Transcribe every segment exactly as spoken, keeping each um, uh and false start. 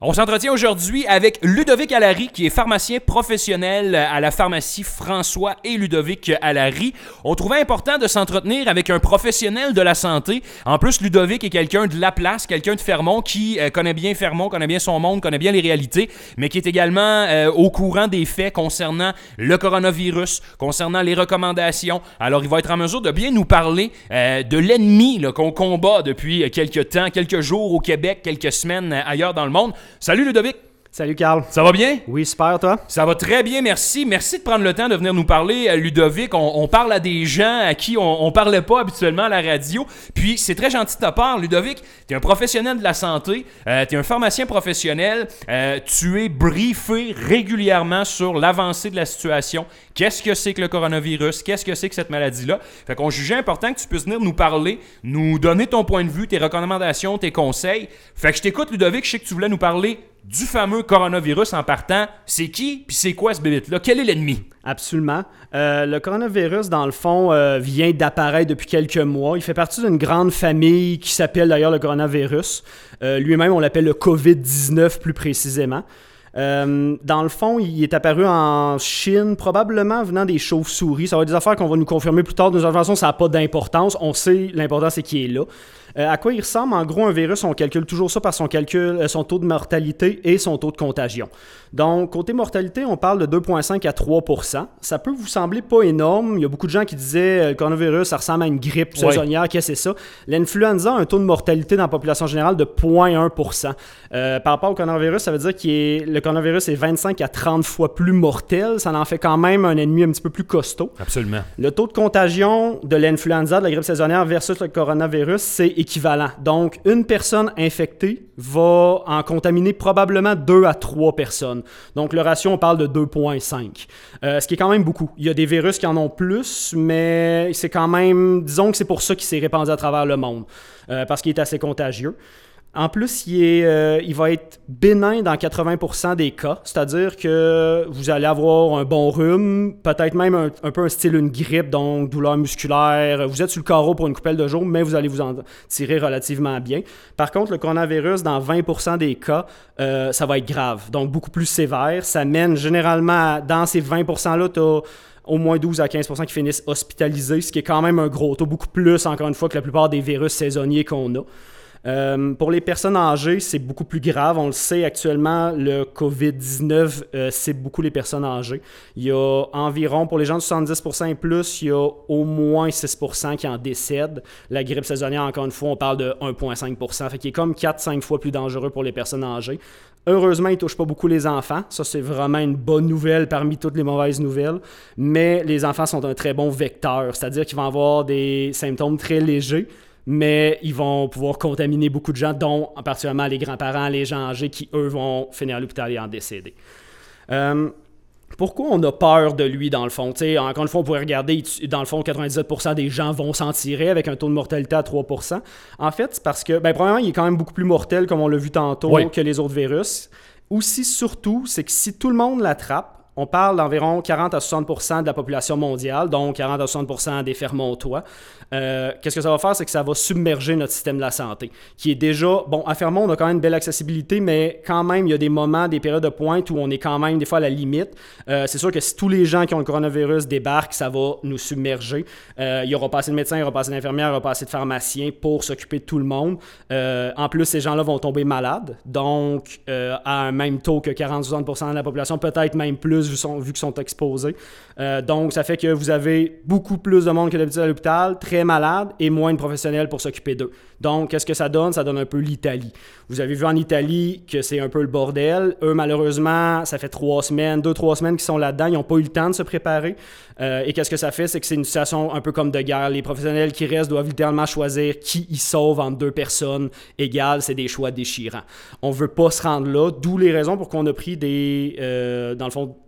On s'entretient aujourd'hui avec Ludovic Allary, qui est pharmacien professionnel à la pharmacie François et Ludovic Allary. On trouvait important de s'entretenir avec un professionnel de la santé. En plus, Ludovic est quelqu'un de la place, quelqu'un de Fermont qui euh, connaît bien Fermont, connaît bien son monde, connaît bien les réalités, mais qui est également euh, au courant des faits concernant le coronavirus, concernant les recommandations. Alors, il va être en mesure de bien nous parler euh, de l'ennemi là, qu'on combat depuis quelques temps, quelques jours au Québec, quelques semaines ailleurs dans le monde. Salut Ludovic! Salut Carl. Ça va bien? Oui, super, toi? Ça va très bien, merci. Merci de prendre le temps de venir nous parler, Ludovic. On, on parle à des gens à qui on, on parlait pas habituellement à la radio. Puis c'est très gentil de ta part, Ludovic. Tu es un professionnel de la santé, euh, tu es un pharmacien professionnel, euh, tu es briefé régulièrement sur l'avancée de la situation. Qu'est-ce que c'est que le coronavirus? Qu'est-ce que c'est que cette maladie-là? Fait qu'on jugeait important que tu puisses venir nous parler, nous donner ton point de vue, tes recommandations, tes conseils. Fait que je t'écoute, Ludovic. Je sais que tu voulais nous parler du fameux coronavirus en partant. C'est qui puis c'est quoi ce bébé-là? Quel est l'ennemi? Absolument. Euh, le coronavirus, dans le fond, euh, vient d'apparaître depuis quelques mois. Il fait partie d'une grande famille qui s'appelle d'ailleurs le coronavirus. Euh, lui-même, on l'appelle le covid dix-neuf plus précisément. Euh, dans le fond, il est apparu en Chine, probablement venant des chauves-souris. Ça va être des affaires qu'on va nous confirmer plus tard. De toute façon, ça n'a pas d'importance. On sait l'important, c'est qu'il est là. Euh, à quoi il ressemble? En gros, un virus, on calcule toujours ça par son calcul, euh, son taux de mortalité et son taux de contagion. Donc, côté mortalité, on parle de deux virgule cinq à trois pour cent. Ça peut vous sembler pas énorme. Il y a beaucoup de gens qui disaient euh, le coronavirus, ça ressemble à une grippe saisonnière. Ouais. Qu'est-ce que c'est ça? L'influenza a un taux de mortalité dans la population générale de zéro virgule un pour cent. Euh, par rapport au coronavirus, ça veut dire que le coronavirus est vingt-cinq à trente fois plus mortel. Ça en fait quand même un ennemi un petit peu plus costaud. Absolument. Le taux de contagion de l'influenza, de la grippe saisonnière versus le coronavirus, c'est équivalent. Donc, une personne infectée va en contaminer probablement deux à trois personnes. Donc, le ratio, on parle de deux virgule cinq. Euh, ce qui est quand même beaucoup. Il y a des virus qui en ont plus, mais c'est quand même... Disons que c'est pour ça qu'il s'est répandu à travers le monde, euh, parce qu'il est assez contagieux. En plus, il, est, euh, il va être bénin dans quatre-vingts pour cent des cas, c'est-à-dire que vous allez avoir un bon rhume, peut-être même un, un peu un style une grippe, donc douleur musculaire. Vous êtes sur le carreau pour une couple de jours, mais vous allez vous en tirer relativement bien. Par contre, le coronavirus, dans vingt pour cent des cas, euh, ça va être grave, donc beaucoup plus sévère. Ça mène généralement, à, dans ces vingt pour cent-là, tu as au moins douze à quinze pour cent qui finissent hospitalisés, ce qui est quand même un gros taux, beaucoup plus, encore une fois, que la plupart des virus saisonniers qu'on a. Euh, pour les personnes âgées, c'est beaucoup plus grave. On le sait actuellement, le covid dix-neuf, euh, c'est beaucoup les personnes âgées. Il y a environ, pour les gens de soixante-dix pour cent et plus, il y a au moins six pour cent qui en décèdent. La grippe saisonnière, encore une fois, on parle de un virgule cinq pour cent. Fait qu'il est comme quatre à cinq fois plus dangereux pour les personnes âgées. Heureusement, il ne touche pas beaucoup les enfants. Ça, c'est vraiment une bonne nouvelle parmi toutes les mauvaises nouvelles. Mais les enfants sont un très bon vecteur, c'est-à-dire qu'ils vont avoir des symptômes très légers, mais ils vont pouvoir contaminer beaucoup de gens, dont particulièrement les grands-parents, les gens âgés, qui, eux, vont finir à l'hôpital et en décéder. Euh, pourquoi on a peur de lui, dans le fond? T'sais, encore une fois, on pourrait regarder, dans le fond, quatre-vingt-dix-sept pour cent des gens vont s'en tirer avec un taux de mortalité à trois pour cent. En fait, c'est parce que, ben, premièrement, il est quand même beaucoup plus mortel, comme on l'a vu tantôt, oui, que les autres virus. Aussi, surtout, c'est que si tout le monde l'attrape, on parle d'environ quarante à soixante pour cent de la population mondiale, donc quarante à soixante pour cent des Fermontois. Euh, qu'est-ce que ça va faire? C'est que ça va submerger notre système de la santé, qui est déjà... Bon, à Fermont, on a quand même une belle accessibilité, mais quand même, il y a des moments, des périodes de pointe où on est quand même des fois à la limite. Euh, c'est sûr que si tous les gens qui ont le coronavirus débarquent, ça va nous submerger. Euh, il n'y aura pas assez de médecins, il n'y aura pas assez d'infirmières, il n'y aura pas assez de pharmaciens pour s'occuper de tout le monde. Euh, en plus, ces gens-là vont tomber malades, donc euh, à un même taux que quarante à soixante pour cent de la population, peut-être même plus, Vu, sont, vu qu'ils sont exposés. Euh, donc, ça fait que vous avez beaucoup plus de monde que d'habitude à l'hôpital, très malade et moins de professionnels pour s'occuper d'eux. Donc, qu'est-ce que ça donne? Ça donne un peu l'Italie. Vous avez vu en Italie que c'est un peu le bordel. Eux, malheureusement, ça fait trois semaines, deux, trois semaines qu'ils sont là-dedans. Ils n'ont pas eu le temps de se préparer. Euh, et qu'est-ce que ça fait? C'est que c'est une situation un peu comme de guerre. Les professionnels qui restent doivent littéralement choisir qui ils sauvent entre deux personnes égales. C'est des choix déchirants. On ne veut pas se rendre là, d'où les raisons pour qu'on a pris des... Euh, dans le fond,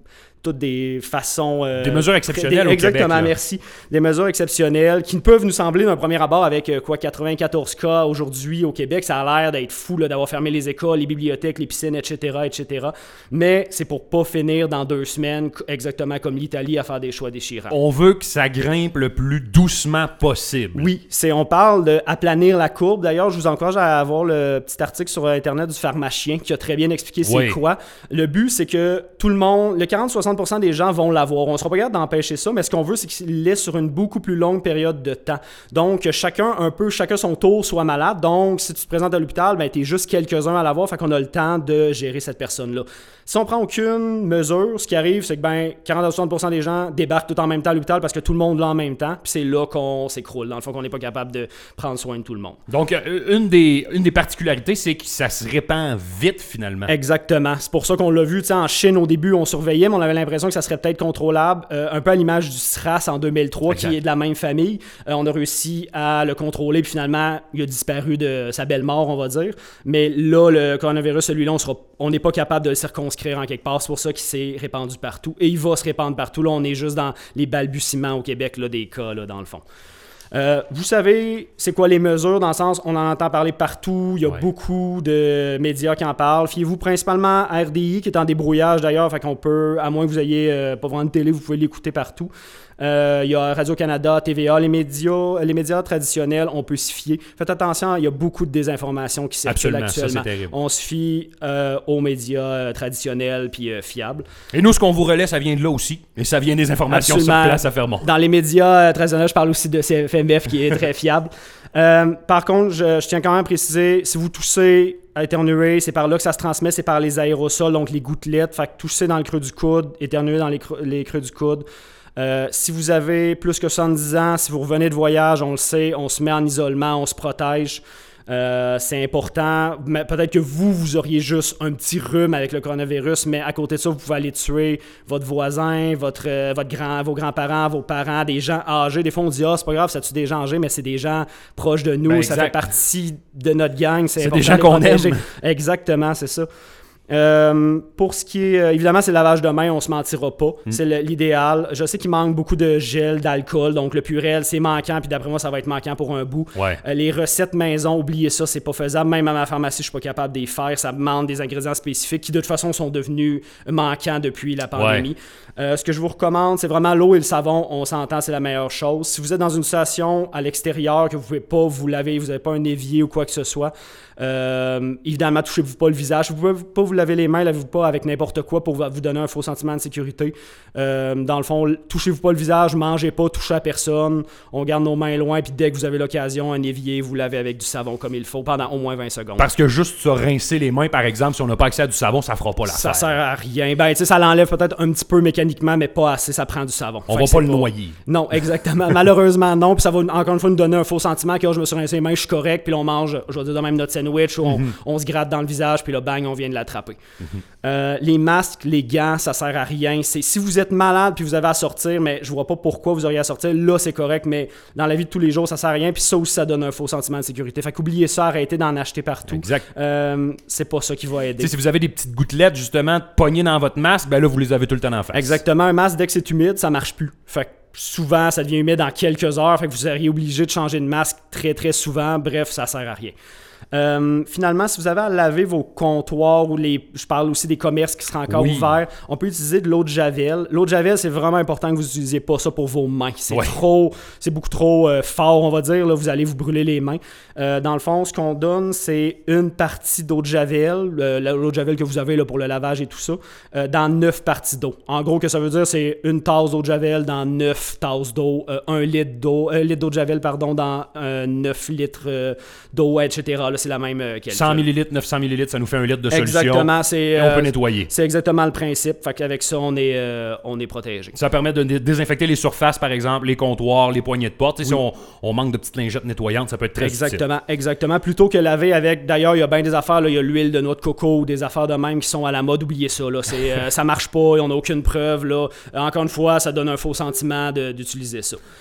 toutes des façons... Euh, des mesures exceptionnelles des, au exactement, Québec. Merci. Des mesures exceptionnelles qui peuvent nous sembler d'un premier abord avec euh, quoi quatre-vingt-quatorze cas aujourd'hui au Québec. Ça a l'air d'être fou là, d'avoir fermé les écoles, les bibliothèques, les piscines, et cetera, et cetera. Mais c'est pour pas finir dans deux semaines, exactement comme l'Italie, à faire des choix déchirants. On veut que ça grimpe le plus doucement possible. Oui, c'est, on parle d'aplanir la courbe. D'ailleurs, je vous encourage à avoir le petit article sur Internet du pharmacien qui a très bien expliqué c'est oui. quoi. Le but, c'est que tout le monde, le quarante à soixante pour cent des gens vont l'avoir. On ne sera pas capable d'empêcher ça, mais ce qu'on veut, c'est qu'il laisse sur une beaucoup plus longue période de temps. Donc, que chacun, un peu, chacun son tour soit malade. Donc, si tu te présentes à l'hôpital, ben, tu es juste quelques-uns à l'avoir, fait qu'on a le temps de gérer cette personne-là. Si on prend aucune mesure, ce qui arrive, c'est que ben, quarante à soixante pour cent des gens débarquent tout en même temps à l'hôpital parce que tout le monde l'a en même temps, puis c'est là qu'on s'écroule. Dans le fond, qu'on n'est pas capable de prendre soin de tout le monde. Donc, une des, une des particularités, c'est que ça se répand vite, finalement. Exactement. C'est pour ça qu'on l'a vu, tu sais, en Chine, au début, on surveillait, mais on avait l'impression que ça serait peut-être contrôlable, euh, un peu à l'image du SRAS en deux mille trois, exact. Qui est de la même famille. Euh, on a réussi à le contrôler, puis finalement, il a disparu de sa belle mort, on va dire. Mais là, le coronavirus, celui-là, on sera, on n'est pas capable de le circonscrire en quelque part. C'est pour ça qu'il s'est répandu partout. Et il va se répandre partout. Là, on est juste dans les balbutiements au Québec, là, des cas, là, dans le fond. Euh, vous savez, c'est quoi les mesures, dans le sens, on en entend parler partout, il y a ouais. beaucoup de médias qui en parlent. Fiez-vous principalement à R D I, qui est en débrouillage d'ailleurs, fait qu'on peut, à moins que vous ayez euh, pas vraiment de télé, vous pouvez l'écouter partout. Euh, il y a Radio-Canada, T V A, les médias, les médias traditionnels, on peut s'y fier. Faites attention, il y a beaucoup de désinformation qui circule actuellement. Ça, c'est terrible. On se fie euh, aux médias euh, traditionnels puis euh, fiables. Et nous, ce qu'on vous relaie, ça vient de là aussi. Et ça vient des informations Absolument. Sur place à Fermont. Dans les médias euh, traditionnels, je parle aussi de C F M F qui est très fiable. Euh, par contre, je, je tiens quand même à préciser, si vous toussez, à éternuer, c'est par là que ça se transmet, c'est par les aérosols, donc les gouttelettes. Fait que toussez dans le creux du coude, éternuer dans les, creux, les creux du coude. Euh, si vous avez plus que soixante-dix ans, si vous revenez de voyage, on le sait, on se met en isolement, on se protège. Euh, c'est important. Mais peut-être que vous, vous auriez juste un petit rhume avec le coronavirus, mais à côté de ça, vous pouvez aller tuer votre voisin, votre, euh, votre grand, vos grands-parents, vos parents, des gens âgés. Des fois, on dit « Ah, c'est pas grave, ça tue des gens âgés », mais c'est des gens proches de nous, ben, ça fait partie de notre gang. C'est, c'est des gens qu'on aime. Exactement, c'est ça. Euh, pour ce qui est, euh, évidemment, c'est le lavage de main, on se mentira pas. Mm. C'est le, l'idéal. Je sais qu'il manque beaucoup de gel, d'alcool, donc le Purell, c'est manquant, puis d'après moi, ça va être manquant pour un bout. Ouais. Euh, les recettes maison, oubliez ça, c'est pas faisable. Même à ma pharmacie, je suis pas capable de les faire. Ça demande des ingrédients spécifiques qui, de toute façon, sont devenus manquants depuis la pandémie. Ouais. Euh, ce que je vous recommande, c'est vraiment l'eau et le savon. On s'entend, c'est la meilleure chose. Si vous êtes dans une situation à l'extérieur, que vous pouvez pas vous laver, vous n'avez pas un évier ou quoi que ce soit, euh, évidemment, touchez-vous pas le visage. Vous pouvez pas vous laver les mains, lavez-vous pas avec n'importe quoi pour vous donner un faux sentiment de sécurité. Euh, dans le fond, touchez-vous pas le visage, mangez pas, touchez à personne. On garde nos mains loin, puis dès que vous avez l'occasion, un évier, vous lavez avec du savon comme il faut pendant au moins vingt secondes. Parce que juste se rincer les mains, par exemple, si on n'a pas accès à du savon, ça fera pas l'affaire. Ça sert à rien. Ben, tu sais, ça l'enlève peut-être un petit peu mécaniquement, mais pas assez. Ça prend du savon. On fait va pas le pas... noyer. Non, exactement. Malheureusement, non. Puis ça va encore une fois nous donner un faux sentiment que oh, je me suis rincé les mains, je suis correct. Puis là, on mange, je vais dire de même notre sandwich, où on, mm-hmm. on se gratte dans le visage, puis là, bang, on vient de l'attraper. Mm-hmm. Euh, les masques, les gants, ça sert à rien. C'est, si vous êtes malade puis vous avez à sortir, mais je vois pas pourquoi vous auriez à sortir, là, c'est correct, mais dans la vie de tous les jours, ça sert à rien. Puis ça aussi, ça donne un faux sentiment de sécurité. Fait qu'oubliez ça, arrêtez d'en acheter partout. Exact. Euh, c'est pas ça qui va aider. T'sais, si vous avez des petites gouttelettes, justement, pognées dans votre masque, ben là, vous les avez tout le temps en face. Exactement. Un masque, dès que c'est humide, ça marche plus. Fait que souvent, ça devient humide en quelques heures. Fait que vous seriez obligé de changer de masque très, très souvent. Bref, ça sert à rien. Euh, finalement, si vous avez à laver vos comptoirs ou les, je parle aussi des commerces qui seraient encore oui. ouverts, on peut utiliser de l'eau de Javel. L'eau de Javel, c'est vraiment important que vous n'utilisiez pas ça pour vos mains. C'est ouais. trop, c'est beaucoup trop euh, fort, on va dire. Là, vous allez vous brûler les mains. Euh, dans le fond, ce qu'on donne, c'est une partie d'eau de Javel, euh, l'eau de Javel que vous avez là, pour le lavage et tout ça, euh, dans neuf parties d'eau. En gros, que ça veut dire, c'est une tasse d'eau de Javel dans neuf tasses d'eau, euh, un litre d'eau, un litre d'eau de Javel, pardon, dans euh, neuf litres euh, d'eau, et cetera. Là, c'est la même euh, qualité. cent millilitres, neuf cents millilitres, ça nous fait un litre de solution. Exactement. C'est, et on euh, peut nettoyer. C'est exactement le principe. Fait qu'avec ça, on est, euh, on est protégé. Ça permet de désinfecter les surfaces, par exemple, les comptoirs, les poignées de porte. Oui. Si on, on manque de petites lingettes nettoyantes, ça peut être très Exactement, utile. exactement. Plutôt que laver avec... D'ailleurs, il y a bien des affaires, là, il y a l'huile de noix de coco ou des affaires de même qui sont à la mode. Oubliez ça. Là. C'est, euh, ça marche pas, on n'a aucune preuve. Là. Encore une fois, ça donne un faux sentiment de, d'utiliser ça.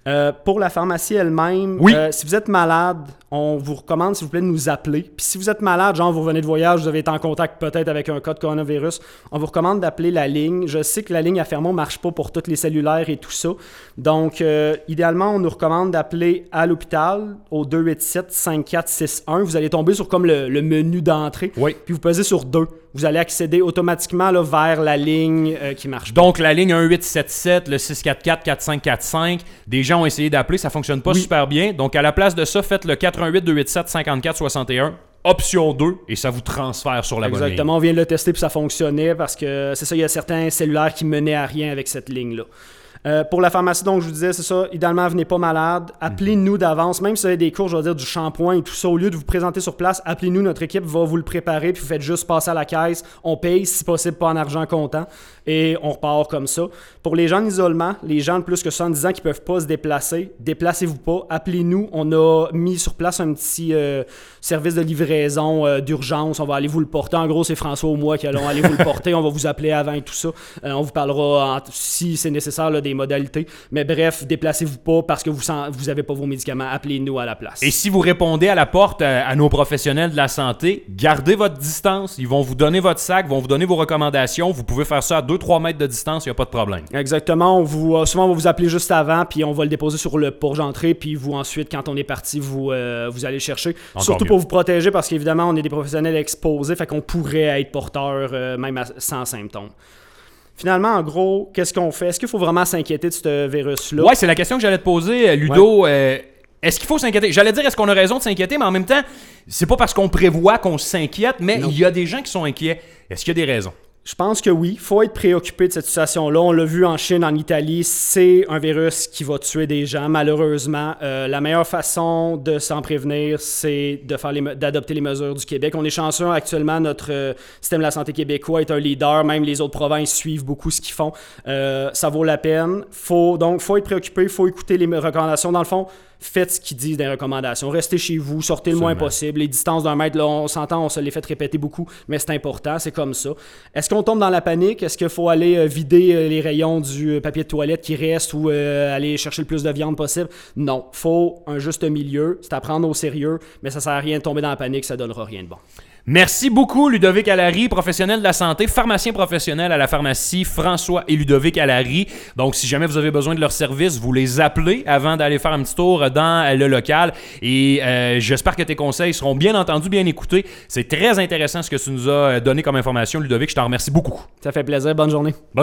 Euh, pour la pharmacie elle-même, oui. euh, si vous êtes malade, on vous recommande, s'il vous plaît, de nous appeler. Puis si vous êtes malade, genre vous revenez de voyage, vous avez été en contact peut-être avec un cas de coronavirus, on vous recommande d'appeler la ligne. Je sais que la ligne à Fermont ne marche pas pour toutes les cellulaires et tout ça. Donc, euh, idéalement, on nous recommande d'appeler à l'hôpital au deux huit sept, cinq quatre six un. Vous allez tomber sur comme le, le menu d'entrée. Oui. Puis vous pesez sur deux. Vous allez accéder automatiquement là, vers la ligne euh, qui marche. Donc, la ligne un huit sept sept, le six quatre quatre, quatre cinq quatre cinq, des gens ont essayé d'appeler, ça ne fonctionne pas oui. super bien. Donc, à la place de ça, faites le quatre un huit, deux huit sept, cinq quatre six un, option deux, et ça vous transfère sur la bonne ligne. Exactement, on vient de le tester puis ça fonctionnait parce que c'est ça, il y a certains cellulaires qui menaient à rien avec cette ligne-là. Euh, pour la pharmacie, donc, je vous disais, c'est ça, idéalement, venez pas malade. Appelez-nous d'avance, même si vous avez des cours, je veux dire, du shampoing et tout ça, au lieu de vous présenter sur place, appelez-nous, notre équipe va vous le préparer, puis vous faites juste passer à la caisse. On paye, si possible, pas en argent comptant, et on repart comme ça. Pour les gens en isolement, les gens de plus que soixante-dix ans qui peuvent pas se déplacer, déplacez-vous pas, appelez-nous. On a mis sur place un petit euh, service de livraison euh, d'urgence. On va aller vous le porter. En gros, c'est François ou moi qui allons aller vous le porter. On va vous appeler avant et tout ça. Euh, on vous parlera, en, si c'est nécessaire, là, des modalités. Mais bref, déplacez-vous pas parce que vous vous avez pas vos médicaments. Appelez-nous à la place. Et si vous répondez à la porte à, à nos professionnels de la santé, gardez votre distance. Ils vont vous donner votre sac, vont vous donner vos recommandations. Vous pouvez faire ça à deux trois mètres de distance, il n'y a pas de problème. Exactement. On vous, souvent, on va vous appeler juste avant, puis on va le déposer sur le porche d'entrée, puis vous, ensuite, quand on est parti, vous, euh, vous allez le chercher. Encore Surtout mieux. Pour vous protéger, parce qu'évidemment, on est des professionnels exposés, fait qu'on pourrait être porteur euh, même à, sans symptômes. Finalement, en gros, qu'est-ce qu'on fait? Est-ce qu'il faut vraiment s'inquiéter de ce virus-là? Oui, c'est la question que j'allais te poser, Ludo. Ouais. Euh, est-ce qu'il faut s'inquiéter? J'allais dire, est-ce qu'on a raison de s'inquiéter, mais en même temps, c'est pas parce qu'on prévoit qu'on s'inquiète, mais il y a des gens qui sont inquiets. Est-ce qu'il y a des raisons? Je pense que oui, il faut être préoccupé de cette situation-là. On l'a vu en Chine, en Italie, c'est un virus qui va tuer des gens, malheureusement. Euh, la meilleure façon de s'en prévenir, c'est de faire les, d'adopter les mesures du Québec. On est chanceux actuellement, notre euh, système de la santé québécois est un leader, même les autres provinces suivent beaucoup ce qu'ils font. Euh, ça vaut la peine. Faut, donc, il faut être préoccupé, il faut écouter les recommandations. Dans le fond, faites ce qu'ils disent dans les recommandations. Restez chez vous, sortez Absolument. Le moins possible. Les distances d'un mètre, là, on s'entend, on se les fait répéter beaucoup, mais c'est important, c'est comme ça. Est-ce qu'on tombe dans la panique? Est-ce qu'il faut aller euh, vider euh, les rayons du euh, papier de toilette qui reste ou euh, aller chercher le plus de viande possible? Non. Il faut un juste milieu. C'est à prendre au sérieux, mais ça ne sert à rien de tomber dans la panique, ça ne donnera rien de bon. Merci beaucoup, Ludovic Allary, professionnel de la santé, pharmacien professionnel à la pharmacie François et Ludovic Allary. Donc, si jamais vous avez besoin de leur service, vous les appelez avant d'aller faire un petit tour dans le local. Et euh, j'espère que tes conseils seront bien entendus, bien écoutés. C'est très intéressant ce que tu nous as donné comme information, Ludovic. Je t'en remercie beaucoup. Ça fait plaisir. Bonne journée. Bonne